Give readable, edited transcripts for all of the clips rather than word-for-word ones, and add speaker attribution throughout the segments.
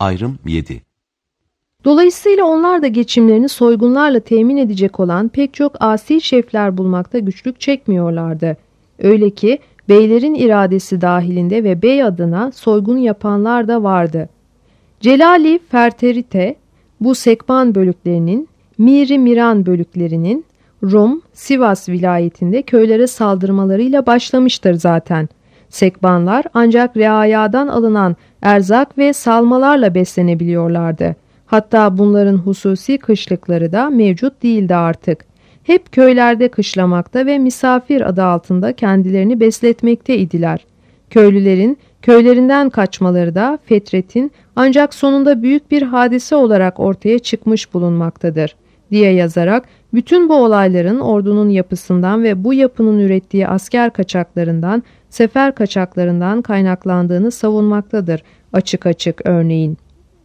Speaker 1: Ayrım 7.
Speaker 2: Dolayısıyla onlar da geçimlerini soygunlarla temin edecek olan pek çok asi şefler bulmakta güçlük çekmiyorlardı. Öyle ki beylerin iradesi dahilinde ve bey adına soygun yapanlar da vardı. Celali Ferterite bu Sekban bölüklerinin, Miri Miran bölüklerinin Rum, Sivas vilayetinde köylere saldırmalarıyla başlamıştır zaten. Sekbanlar ancak reayadan alınan erzak ve salmalarla beslenebiliyorlardı. Hatta bunların hususi kışlıkları da mevcut değildi artık. Hep köylerde kışlamakta ve misafir adı altında kendilerini besletmekteydiler. Köylülerin köylerinden kaçmaları da fetretin ancak sonunda büyük bir hadise olarak ortaya çıkmış bulunmaktadır diye yazarak bütün bu olayların ordunun yapısından ve bu yapının ürettiği asker kaçaklarından, sefer kaçaklarından kaynaklandığını savunmaktadır açık açık örneğin.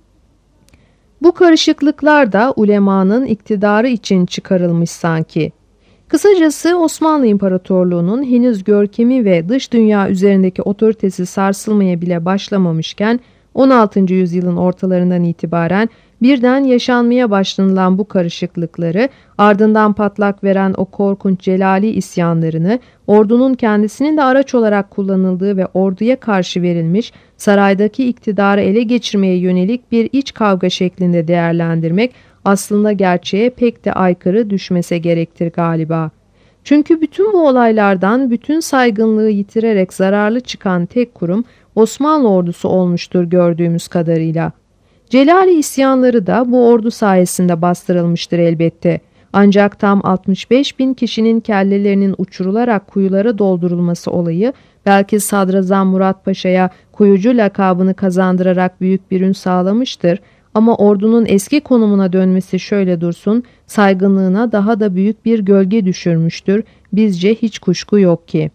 Speaker 2: Bu karışıklıklar da ulemanın iktidarı için çıkarılmış sanki. Kısacası Osmanlı İmparatorluğu'nun henüz görkemi ve dış dünya üzerindeki otoritesi sarsılmaya bile başlamamışken 16. yüzyılın ortalarından itibaren birden yaşanmaya başlanılan bu karışıklıkları, ardından patlak veren o korkunç Celali isyanlarını, ordunun kendisinin de araç olarak kullanıldığı ve orduya karşı verilmiş saraydaki iktidarı ele geçirmeye yönelik bir iç kavga şeklinde değerlendirmek aslında gerçeğe pek de aykırı düşmese gerektir galiba. Çünkü bütün bu olaylardan bütün saygınlığı yitirerek zararlı çıkan tek kurum Osmanlı ordusu olmuştur gördüğümüz kadarıyla. Celali isyanları da bu ordu sayesinde bastırılmıştır elbette. Ancak tam 65 bin kişinin kellelerinin uçurularak kuyulara doldurulması olayı belki Sadrazam Murat Paşa'ya kuyucu lakabını kazandırarak büyük bir ün sağlamıştır. Ama ordunun eski konumuna dönmesi şöyle dursun, saygınlığına daha da büyük bir gölge düşürmüştür. Bizce hiç kuşku yok ki.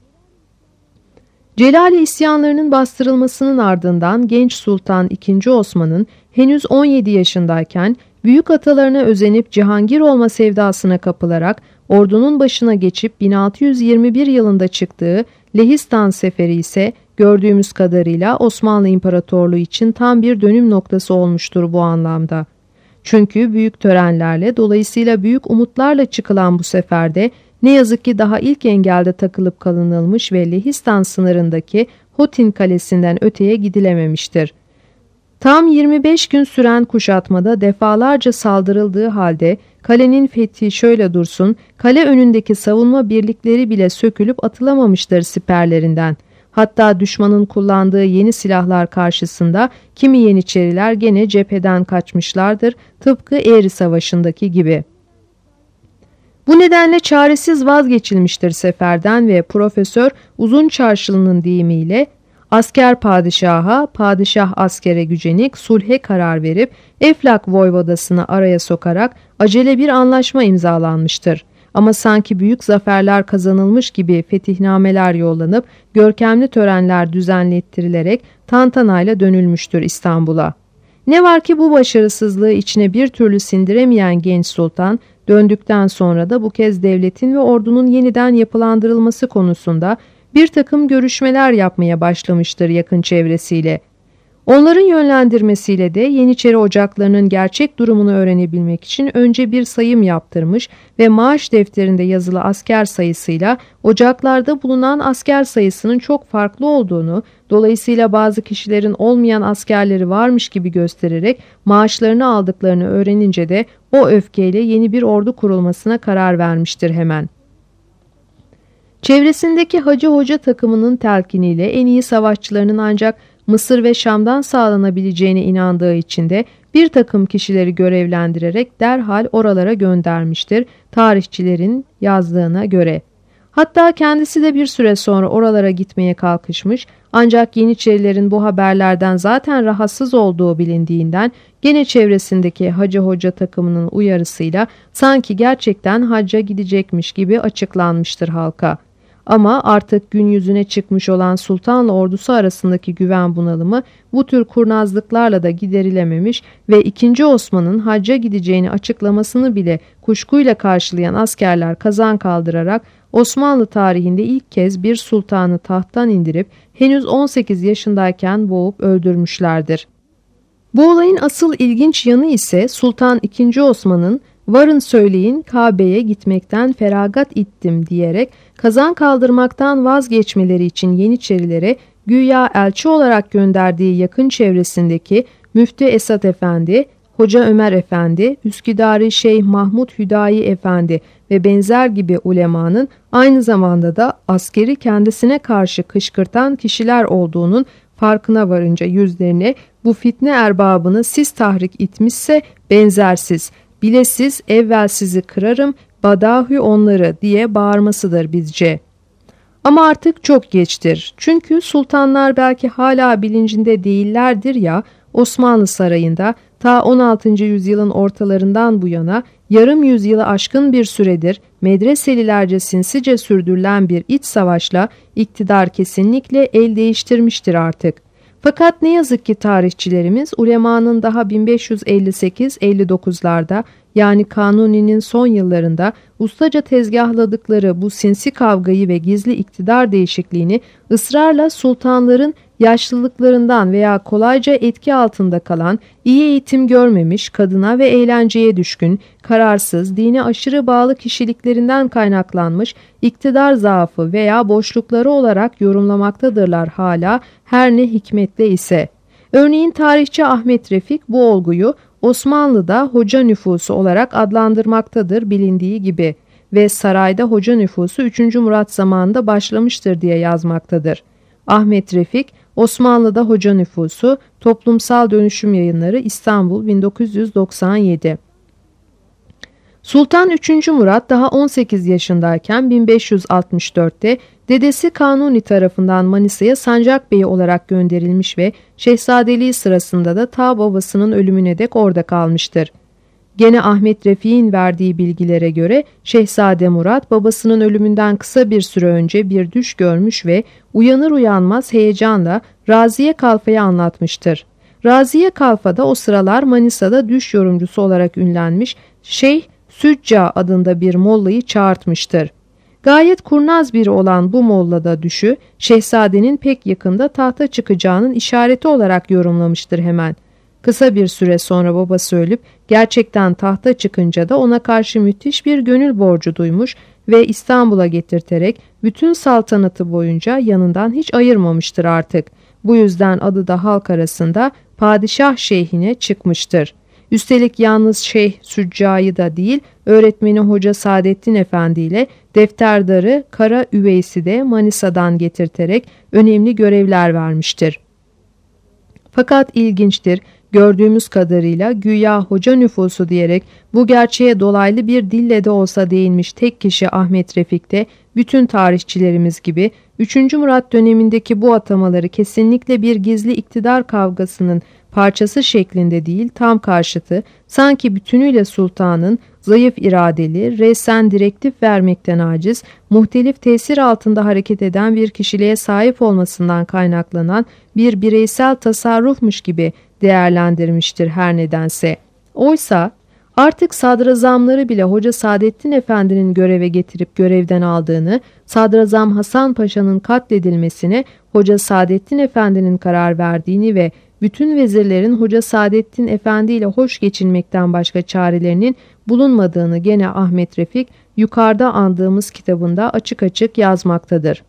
Speaker 2: Celali isyanlarının bastırılmasının ardından genç Sultan II. Osman'ın henüz 17 yaşındayken büyük atalarına özenip Cihangir olma sevdasına kapılarak ordunun başına geçip 1621 yılında çıktığı Lehistan Seferi ise gördüğümüz kadarıyla Osmanlı İmparatorluğu için tam bir dönüm noktası olmuştur bu anlamda. Çünkü büyük törenlerle, dolayısıyla büyük umutlarla çıkılan bu seferde ne yazık ki daha ilk engelde takılıp kalınılmış ve Lehistan sınırındaki Hotin Kalesi'nden öteye gidilememiştir. Tam 25 gün süren kuşatmada defalarca saldırıldığı halde kalenin fethi şöyle dursun, kale önündeki savunma birlikleri bile sökülüp atılamamıştır siperlerinden. Hatta düşmanın kullandığı yeni silahlar karşısında kimi Yeniçeriler gene cepheden kaçmışlardır, tıpkı Eğri Savaşı'ndaki gibi. Bu nedenle çaresiz vazgeçilmiştir seferden ve Profesör Uzun Çarşılı'nın deyimiyle asker padişaha, padişah askere gücenik sulhe karar verip Eflak voyvodasını araya sokarak acele bir anlaşma imzalanmıştır. Ama sanki büyük zaferler kazanılmış gibi fetihnameler yollanıp görkemli törenler düzenlettirilerek tantanayla dönülmüştür İstanbul'a. Ne var ki bu başarısızlığı içine bir türlü sindiremeyen genç sultan döndükten sonra da bu kez devletin ve ordunun yeniden yapılandırılması konusunda bir takım görüşmeler yapmaya başlamıştır yakın çevresiyle. Onların yönlendirmesiyle de Yeniçeri ocaklarının gerçek durumunu öğrenebilmek için önce bir sayım yaptırmış ve maaş defterinde yazılı asker sayısıyla ocaklarda bulunan asker sayısının çok farklı olduğunu, dolayısıyla bazı kişilerin olmayan askerleri varmış gibi göstererek maaşlarını aldıklarını öğrenince de o öfkeyle yeni bir ordu kurulmasına karar vermiştir hemen. Çevresindeki Hacı Hoca takımının telkiniyle en iyi savaşçılarının ancak Mısır ve Şam'dan sağlanabileceğine inandığı için de bir takım kişileri görevlendirerek derhal oralara göndermiştir tarihçilerin yazdığına göre. Hatta kendisi de bir süre sonra oralara gitmeye kalkışmış ancak Yeniçerilerin bu haberlerden zaten rahatsız olduğu bilindiğinden gene çevresindeki Hacı Hoca takımının uyarısıyla sanki gerçekten hacca gidecekmiş gibi açıklanmıştır halka. Ama artık gün yüzüne çıkmış olan sultanla ordusu arasındaki güven bunalımı bu tür kurnazlıklarla da giderilememiş ve 2. Osman'ın hacca gideceğini açıklamasını bile kuşkuyla karşılayan askerler kazan kaldırarak Osmanlı tarihinde ilk kez bir sultanı tahttan indirip henüz 18 yaşındayken boğup öldürmüşlerdir. Bu olayın asıl ilginç yanı ise Sultan II. Osman'ın "Varın söyleyin Kabe'ye gitmekten feragat ettim" diyerek kazan kaldırmaktan vazgeçmeleri için Yeniçerilere güya elçi olarak gönderdiği yakın çevresindeki Müftü Esat Efendi, Hoca Ömer Efendi, Üsküdari Şeyh Mahmud Hüdayi Efendi ve benzer gibi ulemanın aynı zamanda da askeri kendisine karşı kışkırtan kişiler olduğunun farkına varınca yüzlerine bu fitne erbabını siz tahrik etmişse benzersiz, bilesiz evvel sizi kırarım, badahü onları diye bağırmasıdır bizce. Ama artık çok geçtir. Çünkü sultanlar belki hala bilincinde değillerdir ya, Osmanlı Sarayı'nda ta 16. yüzyılın ortalarından bu yana yarım yüzyılı aşkın bir süredir medreselilerce sinsice sürdürülen bir iç savaşla iktidar kesinlikle el değiştirmiştir artık. Fakat ne yazık ki tarihçilerimiz ulemanın daha 1558-59'larda yani Kanuni'nin son yıllarında ustaca tezgahladıkları bu sinsi kavgayı ve gizli iktidar değişikliğini ısrarla sultanların yaşlılıklarından veya kolayca etki altında kalan, iyi eğitim görmemiş, kadına ve eğlenceye düşkün, kararsız, dine aşırı bağlı kişiliklerinden kaynaklanmış iktidar zaafı veya boşlukları olarak yorumlamaktadırlar hala, her ne hikmetle ise. Örneğin tarihçi Ahmet Refik bu olguyu Osmanlı'da hoca nüfusu olarak adlandırmaktadır bilindiği gibi ve sarayda hoca nüfusu 3. Murat zamanında başlamıştır diye yazmaktadır. Ahmet Refik, Osmanlı'da hoca nüfusu, Toplumsal Dönüşüm Yayınları, İstanbul 1997. Sultan 3. Murat daha 18 yaşındayken 1564'te dedesi Kanuni tarafından Manisa'ya sancak beyi olarak gönderilmiş ve şehzadeliği sırasında da ta babasının ölümüne dek orada kalmıştır. Gene Ahmet Refik'in verdiği bilgilere göre Şehzade Murat babasının ölümünden kısa bir süre önce bir düş görmüş ve uyanır uyanmaz heyecanla Raziye Kalfa'ya anlatmıştır. Raziye Kalfa da o sıralar Manisa'da düş yorumcusu olarak ünlenmiş Şeyh Sücca adında bir mollayı çağırtmıştır. Gayet kurnaz biri olan bu molla da düşü şehzadenin pek yakında tahta çıkacağının işareti olarak yorumlamıştır hemen. Kısa bir süre sonra babası ölüp gerçekten tahta çıkınca da ona karşı müthiş bir gönül borcu duymuş ve İstanbul'a getirterek bütün saltanatı boyunca yanından hiç ayırmamıştır artık. Bu yüzden adı da halk arasında Padişah Şeyhine çıkmıştır. Üstelik yalnız Şeyh Sücca'yı da değil, öğretmeni Hoca Saadettin Efendi ile defterdarı Kara Üveys'i de Manisa'dan getirterek önemli görevler vermiştir. Fakat ilginçtir, gördüğümüz kadarıyla güya hoca nüfusu diyerek bu gerçeğe dolaylı bir dille de olsa değinmiş tek kişi Ahmet Refik de bütün tarihçilerimiz gibi 3. Murat dönemindeki bu atamaları kesinlikle bir gizli iktidar kavgasının parçası şeklinde değil, tam karşıtı, sanki bütünüyle sultanın zayıf iradeli, resen direktif vermekten aciz, muhtelif tesir altında hareket eden bir kişiliğe sahip olmasından kaynaklanan bir bireysel tasarrufmuş gibi değerlendirmiştir her nedense. Oysa artık sadrazamları bile Hoca Saadettin Efendi'nin göreve getirip görevden aldığını, Sadrazam Hasan Paşa'nın katledilmesine Hoca Saadettin Efendi'nin karar verdiğini ve bütün vezirlerin Hoca Saadettin Efendi ile hoş geçinmekten başka çarelerinin bulunmadığını gene Ahmet Refik yukarıda andığımız kitabında açık açık yazmaktadır.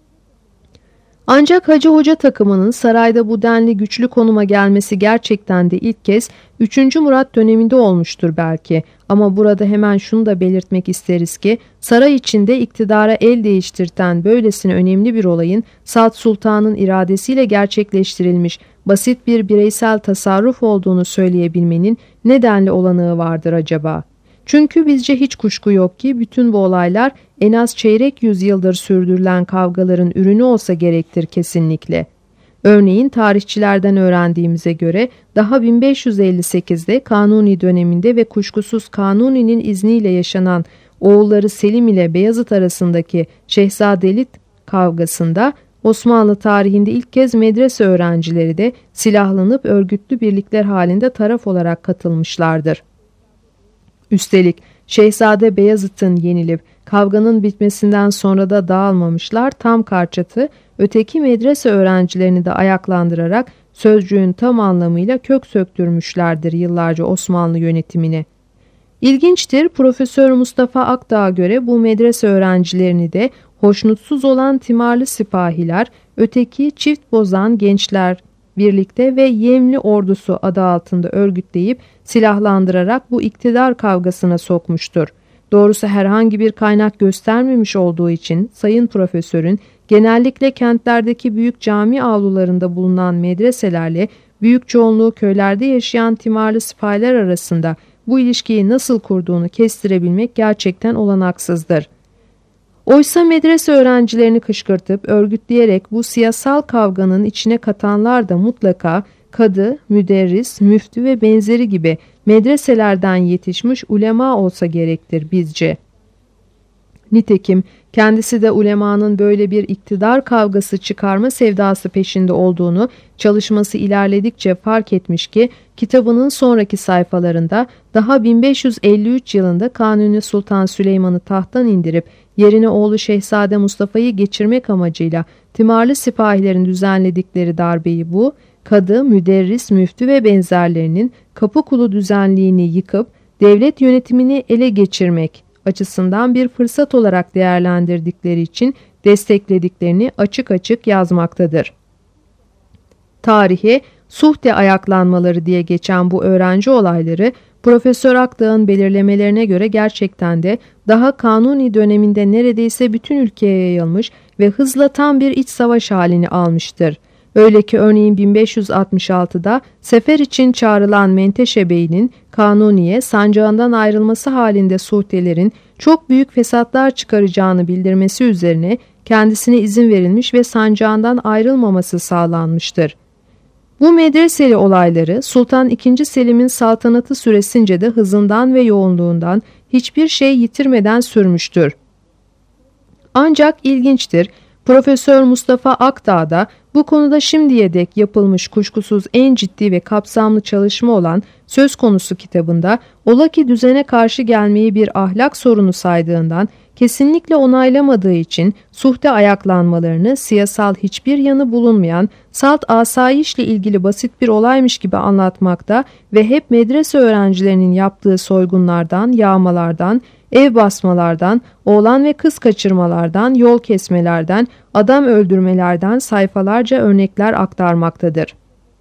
Speaker 2: Ancak Hacı Hoca takımının sarayda bu denli güçlü konuma gelmesi gerçekten de ilk kez 3. Murat döneminde olmuştur belki. Ama burada hemen şunu da belirtmek isteriz ki saray içinde iktidara el değiştirten böylesine önemli bir olayın Salt Sultan'ın iradesiyle gerçekleştirilmiş basit bir bireysel tasarruf olduğunu söyleyebilmenin nedenli olanağı vardır acaba? Çünkü bizce hiç kuşku yok ki bütün bu olaylar en az çeyrek yüzyıldır sürdürülen kavgaların ürünü olsa gerektir kesinlikle. Örneğin tarihçilerden öğrendiğimize göre daha 1558'de Kanuni döneminde ve kuşkusuz Kanuni'nin izniyle yaşanan oğulları Selim ile Beyazıt arasındaki şehzadelik kavgasında Osmanlı tarihinde ilk kez medrese öğrencileri de silahlanıp örgütlü birlikler halinde taraf olarak katılmışlardır. Üstelik Şehzade Beyazıt'ın yenilip kavganın bitmesinden sonra da dağılmamışlar, tam karşıtı öteki medrese öğrencilerini de ayaklandırarak sözcüğün tam anlamıyla kök söktürmüşlerdir yıllarca Osmanlı yönetimini. İlginçtir, Profesör Mustafa Akdağ'a göre bu medrese öğrencilerini de hoşnutsuz olan timarlı sipahiler, öteki çift bozan gençler birlikte ve Yemli ordusu adı altında örgütleyip silahlandırarak bu iktidar kavgasına sokmuştur. Doğrusu herhangi bir kaynak göstermemiş olduğu için Sayın Profesör'ün genellikle kentlerdeki büyük cami avlularında bulunan medreselerle büyük çoğunluğu köylerde yaşayan timarlı sipahiler arasında bu ilişkiyi nasıl kurduğunu kestirebilmek gerçekten olanaksızdır. Oysa medrese öğrencilerini kışkırtıp örgütleyerek bu siyasal kavganın içine katanlar da mutlaka kadı, müderris, müftü ve benzeri gibi medreselerden yetişmiş ulema olsa gerektir bizce. Nitekim kendisi de ulemanın böyle bir iktidar kavgası çıkarma sevdası peşinde olduğunu çalışması ilerledikçe fark etmiş ki kitabının sonraki sayfalarında daha 1553 yılında Kanuni Sultan Süleyman'ı tahttan indirip yerine oğlu Şehzade Mustafa'yı geçirmek amacıyla timarlı sipahilerin düzenledikleri darbeyi bu, kadı, müderris, müftü ve benzerlerinin Kapıkulu düzenliğini yıkıp devlet yönetimini ele geçirmek açısından bir fırsat olarak değerlendirdikleri için desteklediklerini açık açık yazmaktadır. Tarihe Suhte ayaklanmaları diye geçen bu öğrenci olayları Profesör Akdağ'ın belirlemelerine göre gerçekten de daha Kanuni döneminde neredeyse bütün ülkeye yayılmış ve hızla tam bir iç savaş halini almıştır. Öyle ki örneğin 1566'da sefer için çağrılan Menteşe Bey'in Kanuni'ye sancağından ayrılması halinde Suhtelerin çok büyük fesatlar çıkaracağını bildirmesi üzerine kendisine izin verilmiş ve sancağından ayrılmaması sağlanmıştır. Bu medreseli olayları Sultan II. Selim'in saltanatı süresince de hızından ve yoğunluğundan hiçbir şey yitirmeden sürmüştür. Ancak ilginçtir, Profesör Mustafa Akdağ da bu konuda şimdiye dek yapılmış kuşkusuz en ciddi ve kapsamlı çalışma olan söz konusu kitabında ola ki düzene karşı gelmeyi bir ahlak sorunu saydığından kesinlikle onaylamadığı için suhte ayaklanmalarını siyasal hiçbir yanı bulunmayan salt asayişle ilgili basit bir olaymış gibi anlatmakta ve hep medrese öğrencilerinin yaptığı soygunlardan, yağmalardan, ev basmalardan, oğlan ve kız kaçırmalardan, yol kesmelerden, adam öldürmelerden sayfalarca örnekler aktarmaktadır.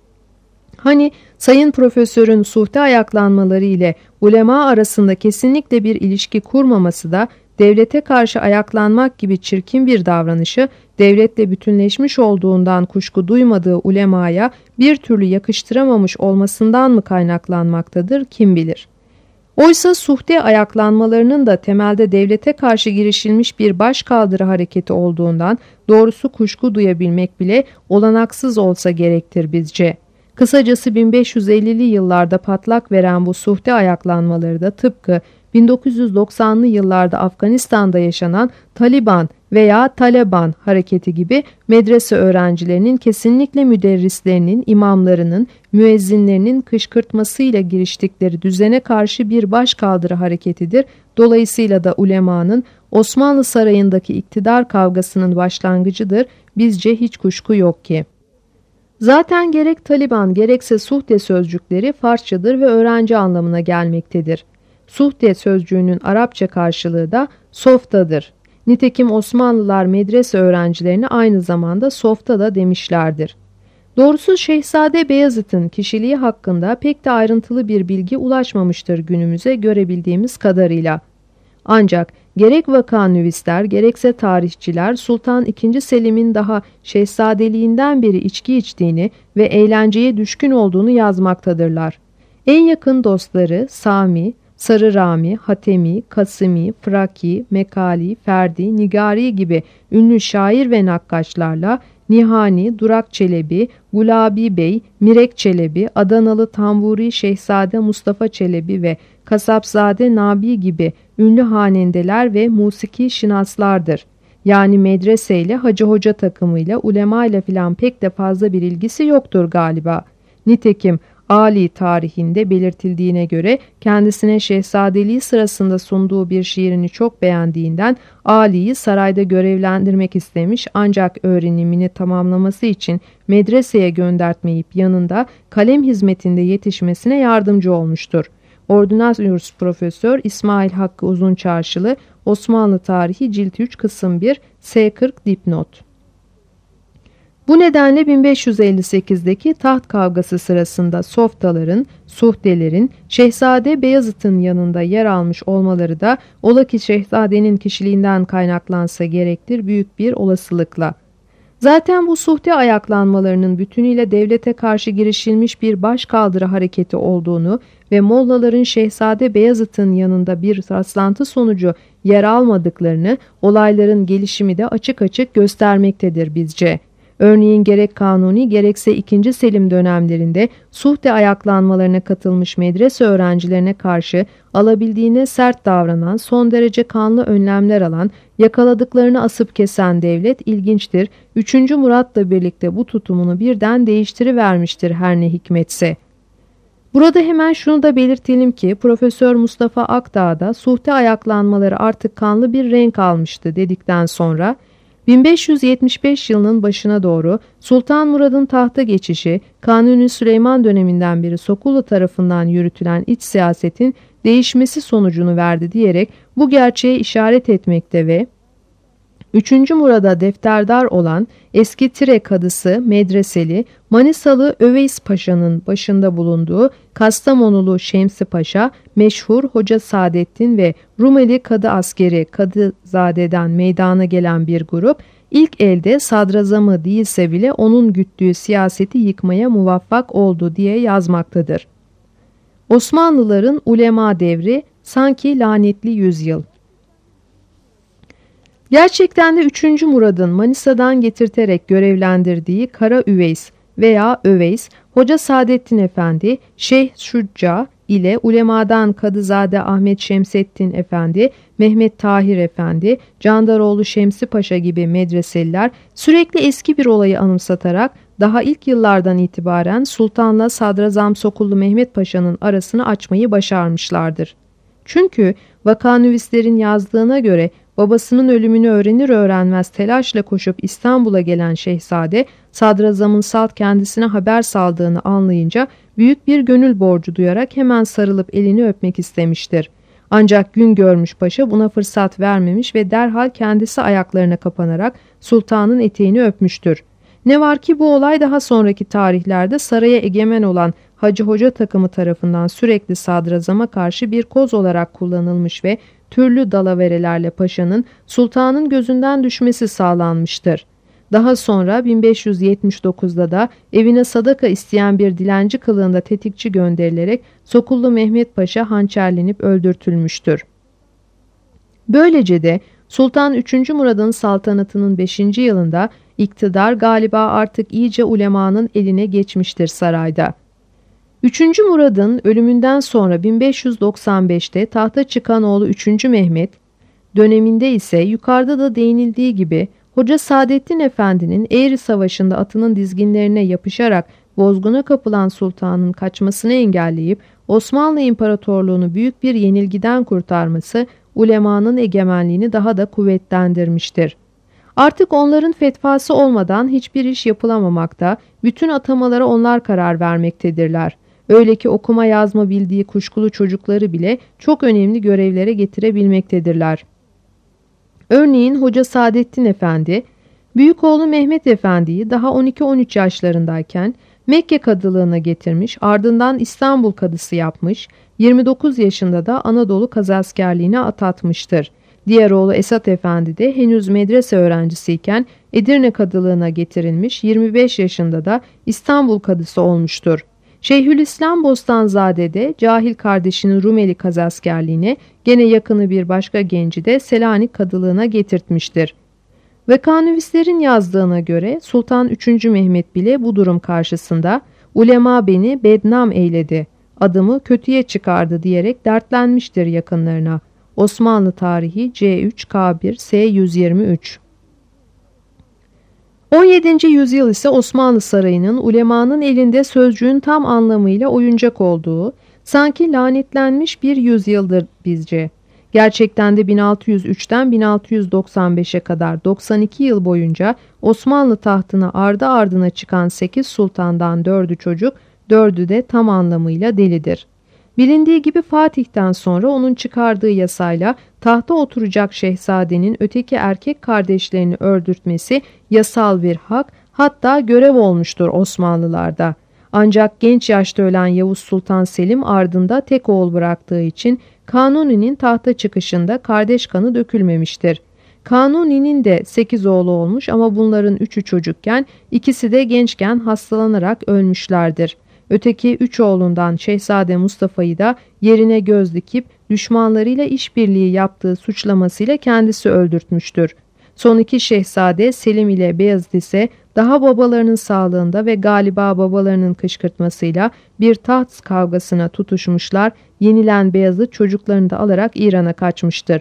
Speaker 2: Hani Sayın Profesör'ün suhte ayaklanmaları ile ulema arasında kesinlikle bir ilişki kurmaması da devlete karşı ayaklanmak gibi çirkin bir davranışı devletle bütünleşmiş olduğundan kuşku duymadığı ulemaya bir türlü yakıştıramamış olmasından mı kaynaklanmaktadır kim bilir. Oysa suhte ayaklanmalarının da temelde devlete karşı girişilmiş bir başkaldırı hareketi olduğundan doğrusu kuşku duyabilmek bile olanaksız olsa gerektir bizce. Kısacası 1550'li yıllarda patlak veren bu suhte ayaklanmaları da tıpkı 1990'lı yıllarda Afganistan'da yaşanan Taliban veya Taleban hareketi gibi medrese öğrencilerinin kesinlikle müderrislerinin, imamlarının, müezzinlerinin kışkırtmasıyla giriştikleri düzene karşı bir başkaldırı hareketidir. Dolayısıyla da ulemanın Osmanlı Sarayı'ndaki iktidar kavgasının başlangıcıdır. Bizce hiç kuşku yok ki. Zaten gerek Taliban gerekse suhte sözcükleri Farsçadır ve öğrenci anlamına gelmektedir. Suhte sözcüğünün Arapça karşılığı da softadır. Nitekim Osmanlılar medrese öğrencilerine aynı zamanda softa da demişlerdir. Doğrusu Şehzade Beyazıt'ın kişiliği hakkında pek de ayrıntılı bir bilgi ulaşmamıştır günümüze görebildiğimiz kadarıyla. Ancak gerek vakanüvisler gerekse tarihçiler Sultan II. Selim'in daha şehzadeliğinden beri içki içtiğini ve eğlenceye düşkün olduğunu yazmaktadırlar. En yakın dostları Sami, Sarı Rami, Hatemi, Kasimi, Fraki, Mekali, Ferdi, Nigari gibi ünlü şair ve nakkaşlarla Nihani, Durak Çelebi, Gulabi Bey, Mirek Çelebi, Adanalı Tamburi Şehzade Mustafa Çelebi ve Kasapzade Nabi gibi ünlü hanendeler ve musiki şinaslardır. Yani medreseyle, hacı hoca takımıyla, ulemayla filan pek de fazla bir ilgisi yoktur galiba. Nitekim Ali tarihinde belirtildiğine göre kendisine şehzadeliği sırasında sunduğu bir şiirini çok beğendiğinden Ali'yi sarayda görevlendirmek istemiş, ancak öğrenimini tamamlaması için medreseye göndertmeyip yanında kalem hizmetinde yetişmesine yardımcı olmuştur. Ordinarius Profesör İsmail Hakkı Uzunçarşılı, Osmanlı Tarihi Cilt 3 Kısım 1 S40 Dipnot. Bu nedenle 1558'deki taht kavgası sırasında Softaların, Suhdelerin, Şehzade Beyazıt'ın yanında yer almış olmaları da ola ki şehzadenin kişiliğinden kaynaklansa gerektir büyük bir olasılıkla. Zaten bu suhte ayaklanmalarının bütünüyle devlete karşı girişilmiş bir başkaldırı hareketi olduğunu ve Mollaların Şehzade Beyazıt'ın yanında bir rastlantı sonucu yer almadıklarını olayların gelişimi de açık açık göstermektedir bizce. Örneğin gerek Kanuni gerekse 2. Selim dönemlerinde suhte ayaklanmalarına katılmış medrese öğrencilerine karşı alabildiğine sert davranan, son derece kanlı önlemler alan, yakaladıklarını asıp kesen devlet ilginçtir. 3. Murat'la birlikte bu tutumunu birden değiştirivermiştir her ne hikmetse. Burada hemen şunu da belirtelim ki Profesör Mustafa Akdağ da suhte ayaklanmaları artık kanlı bir renk almıştı dedikten sonra 1575 yılının başına doğru Sultan Murad'ın tahta geçişi, Kanuni Süleyman döneminden beri Sokullu tarafından yürütülen iç siyasetin değişmesi sonucunu verdi diyerek bu gerçeğe işaret etmekte ve 3. Murad'a defterdar olan eski Tire Kadısı Medreseli Manisalı Öveys Paşa'nın başında bulunduğu Kastamonulu Şemsi Paşa, meşhur Hoca Saadettin ve Rumeli Kadı Askeri Kadızade'den meydana gelen bir grup, ilk elde sadrazamı değilse bile onun güttüğü siyaseti yıkmaya muvaffak oldu diye yazmaktadır. Osmanlıların ulema devri sanki lanetli yüzyıl. Gerçekten de 3. Murad'ın Manisa'dan getirterek görevlendirdiği Kara Üveys veya Öveys, Hoca Saadettin Efendi, Şeyh Şücca ile ulemadan Kadızade Ahmet Şemsettin Efendi, Mehmet Tahir Efendi, Candaroğlu Şemsi Paşa gibi medreseliler sürekli eski bir olayı anımsatarak daha ilk yıllardan itibaren Sultan'la Sadrazam Sokullu Mehmet Paşa'nın arasını açmayı başarmışlardır. Çünkü vakanüvislerin yazdığına göre babasının ölümünü öğrenir öğrenmez telaşla koşup İstanbul'a gelen şehzade, sadrazamın salt kendisine haber saldığını anlayınca büyük bir gönül borcu duyarak hemen sarılıp elini öpmek istemiştir. Ancak gün görmüş paşa buna fırsat vermemiş ve derhal kendisi ayaklarına kapanarak sultanın eteğini öpmüştür. Ne var ki bu olay daha sonraki tarihlerde saraya egemen olan Hacı Hoca takımı tarafından sürekli sadrazama karşı bir koz olarak kullanılmış ve türlü dalaverelerle paşanın sultanın gözünden düşmesi sağlanmıştır. Daha sonra 1579'da da evine sadaka isteyen bir dilenci kılığında tetikçi gönderilerek Sokullu Mehmet Paşa hançerlenip öldürtülmüştür. Böylece de Sultan 3. Murad'ın saltanatının 5. yılında iktidar galiba artık iyice ulemanın eline geçmiştir sarayda. 3. Murad'ın ölümünden sonra 1595'te tahta çıkan oğlu 3. Mehmet döneminde ise yukarıda da değinildiği gibi Hoca Saadettin Efendi'nin Eğri Savaşı'nda atının dizginlerine yapışarak bozguna kapılan sultanın kaçmasını engelleyip Osmanlı İmparatorluğunu büyük bir yenilgiden kurtarması ulemanın egemenliğini daha da kuvvetlendirmiştir. Artık onların fetvası olmadan hiçbir iş yapılamamakta, bütün atamalara onlar karar vermektedirler. Öyle ki okuma yazma bildiği kuşkulu çocukları bile çok önemli görevlere getirebilmektedirler. Örneğin Hoca Saadettin Efendi, büyük oğlu Mehmet Efendi'yi daha 12-13 yaşlarındayken Mekke kadılığına getirmiş, ardından İstanbul kadısı yapmış, 29 yaşında da Anadolu kazaskerliğine atatmıştır. Diğer oğlu Esat Efendi de henüz medrese öğrencisiyken Edirne kadılığına getirilmiş, 25 yaşında da İstanbul kadısı olmuştur. Şeyhülislam Bostanzade de cahil kardeşinin Rumeli kazaskerliğine, gene yakını bir başka genci de Selanik kadılığına getirtmiştir. Ve kanüvislerin yazdığına göre Sultan 3. Mehmet bile bu durum karşısında ulema beni bednam eyledi, adımı kötüye çıkardı diyerek dertlenmiştir yakınlarına. Osmanlı Tarihi C3 K1 S123. 17. yüzyıl ise Osmanlı Sarayı'nın ulemanın elinde sözcüğün tam anlamıyla oyuncak olduğu, sanki lanetlenmiş bir yüzyıldır bizce. Gerçekten de 1603'ten 1695'e kadar 92 yıl boyunca Osmanlı tahtına ardı ardına çıkan 8 sultandan 4'ü çocuk, 4'ü de tam anlamıyla delidir. Bilindiği gibi Fatih'ten sonra onun çıkardığı yasayla tahta oturacak şehzadenin öteki erkek kardeşlerini öldürtmesi yasal bir hak, hatta görev olmuştur Osmanlılarda. Ancak genç yaşta ölen Yavuz Sultan Selim ardında tek oğul bıraktığı için Kanuni'nin tahta çıkışında kardeş kanı dökülmemiştir. Kanuni'nin de 8 oğlu olmuş ama bunların 3'ü çocukken, ikisi de gençken hastalanarak ölmüşlerdir. Öteki 3 oğlundan Şehzade Mustafa'yı da yerine göz dikip düşmanlarıyla işbirliği yaptığı suçlamasıyla kendisi öldürtmüştür. Son 2 şehzade Selim ile Beyazıt ise daha babalarının sağlığında ve galiba babalarının kışkırtmasıyla bir taht kavgasına tutuşmuşlar. Yenilen Beyazıt çocuklarını da alarak İran'a kaçmıştır.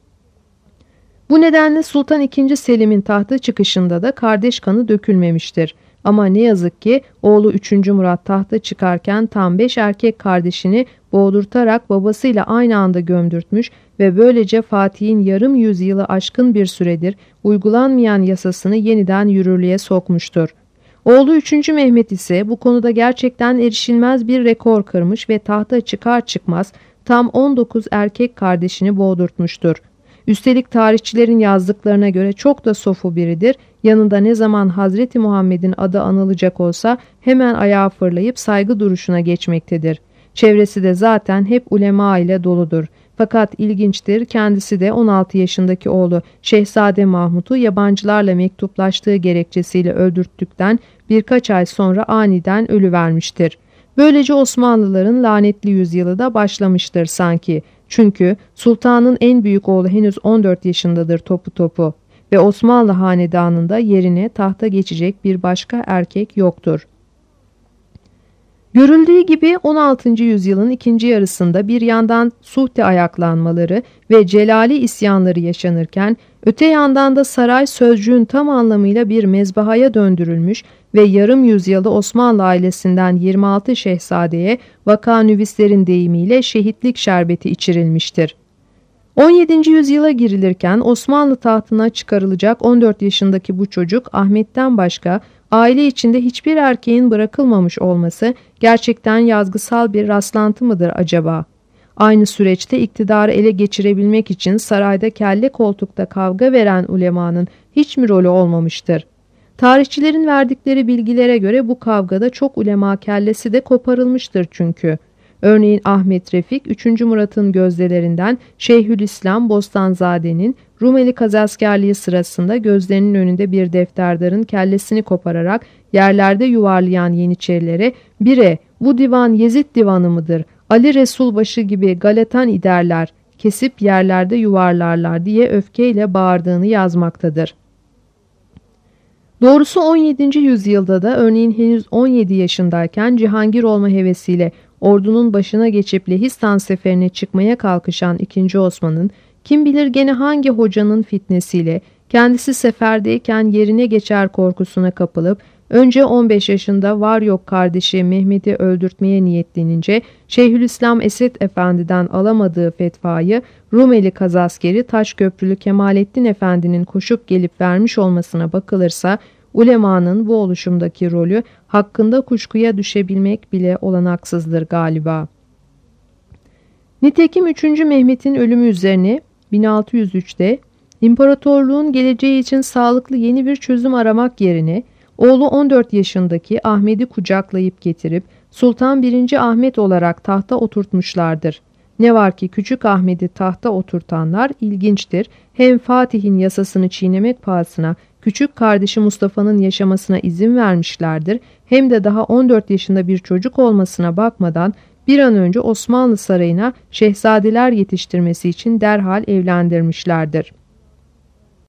Speaker 2: Bu nedenle Sultan II. Selim'in tahta çıkışında da kardeş kanı dökülmemiştir. Ama ne yazık ki oğlu 3. Murat tahta çıkarken tam 5 erkek kardeşini boğdurtarak babasıyla aynı anda gömdürtmüş ve böylece Fatih'in yarım yüzyılı aşkın bir süredir uygulanmayan yasasını yeniden yürürlüğe sokmuştur. Oğlu 3. Mehmet ise bu konuda gerçekten erişilmez bir rekor kırmış ve tahta çıkar çıkmaz tam 19 erkek kardeşini boğdurtmuştur. Üstelik tarihçilerin yazdıklarına göre çok da sofu biridir. Yanında ne zaman Hazreti Muhammed'in adı anılacak olsa hemen ayağa fırlayıp saygı duruşuna geçmektedir. Çevresi de zaten hep ulema ile doludur. Fakat ilginçtir, kendisi de 16 yaşındaki oğlu Şehzade Mahmud'u yabancılarla mektuplaştığı gerekçesiyle öldürttükten birkaç ay sonra aniden ölüvermiştir. Böylece Osmanlıların lanetli yüzyılı da başlamıştır sanki. Çünkü sultanın en büyük oğlu henüz 14 yaşındadır topu topu ve Osmanlı hanedanında yerine tahta geçecek bir başka erkek yoktur. Görüldüğü gibi 16. yüzyılın ikinci yarısında bir yandan Suhte ayaklanmaları ve Celali isyanları yaşanırken, öte yandan da saray sözcüğün tam anlamıyla bir mezbahaya döndürülmüş ve yarım yüzyılda Osmanlı ailesinden 26 şehzadeye vakanüvislerin deyimiyle şehitlik şerbeti içirilmiştir. 17. yüzyıla girilirken Osmanlı tahtına çıkarılacak 14 yaşındaki bu çocuk Ahmet'ten başka aile içinde hiçbir erkeğin bırakılmamış olması gerçekten yazgısal bir rastlantı mıdır acaba? Aynı süreçte iktidarı ele geçirebilmek için sarayda kelle koltukta kavga veren ulemanın hiç mi rolü olmamıştır? Tarihçilerin verdikleri bilgilere göre bu kavgada çok ulema kellesi de koparılmıştır çünkü. Örneğin Ahmet Refik 3. Murat'ın gözdelerinden Şeyhülislam Bostanzade'nin Rumeli kazaskerliği sırasında gözlerinin önünde bir defterdarın kellesini kopararak yerlerde yuvarlayan Yeniçerilere "Bire, bu divan Yezid divanı mıdır? Ali Resulbaşı gibi galatan iderler, kesip yerlerde yuvarlarlar" diye öfkeyle bağırdığını yazmaktadır. Doğrusu 17. yüzyılda da örneğin henüz 17 yaşındayken Cihangir olma hevesiyle ordunun başına geçip Lehistan seferine çıkmaya kalkışan 2. Osman'ın kim bilir gene hangi hocanın fitnesiyle kendisi seferdeyken yerine geçer korkusuna kapılıp önce 15 yaşında var yok kardeşi Mehmet'i öldürtmeye niyetlenince Şeyhülislam Esed Efendi'den alamadığı fetvayı Rumeli kazaskeri Taşköprülü Kemalettin Efendi'nin koşup gelip vermiş olmasına bakılırsa ulemanın bu oluşumdaki rolü hakkında kuşkuya düşebilmek bile olanaksızdır galiba. Nitekim 3. Mehmet'in ölümü üzerine 1603'te imparatorluğun geleceği için sağlıklı yeni bir çözüm aramak yerine oğlu 14 yaşındaki Ahmet'i kucaklayıp getirip Sultan 1. Ahmet olarak tahta oturtmuşlardır. Ne var ki küçük Ahmet'i tahta oturtanlar ilginçtir. Hem Fatih'in yasasını çiğnemek pahasına küçük kardeşi Mustafa'nın yaşamasına izin vermişlerdir, hem de daha 14 yaşında bir çocuk olmasına bakmadan bir an önce Osmanlı Sarayı'na şehzadeler yetiştirmesi için derhal evlendirmişlerdir.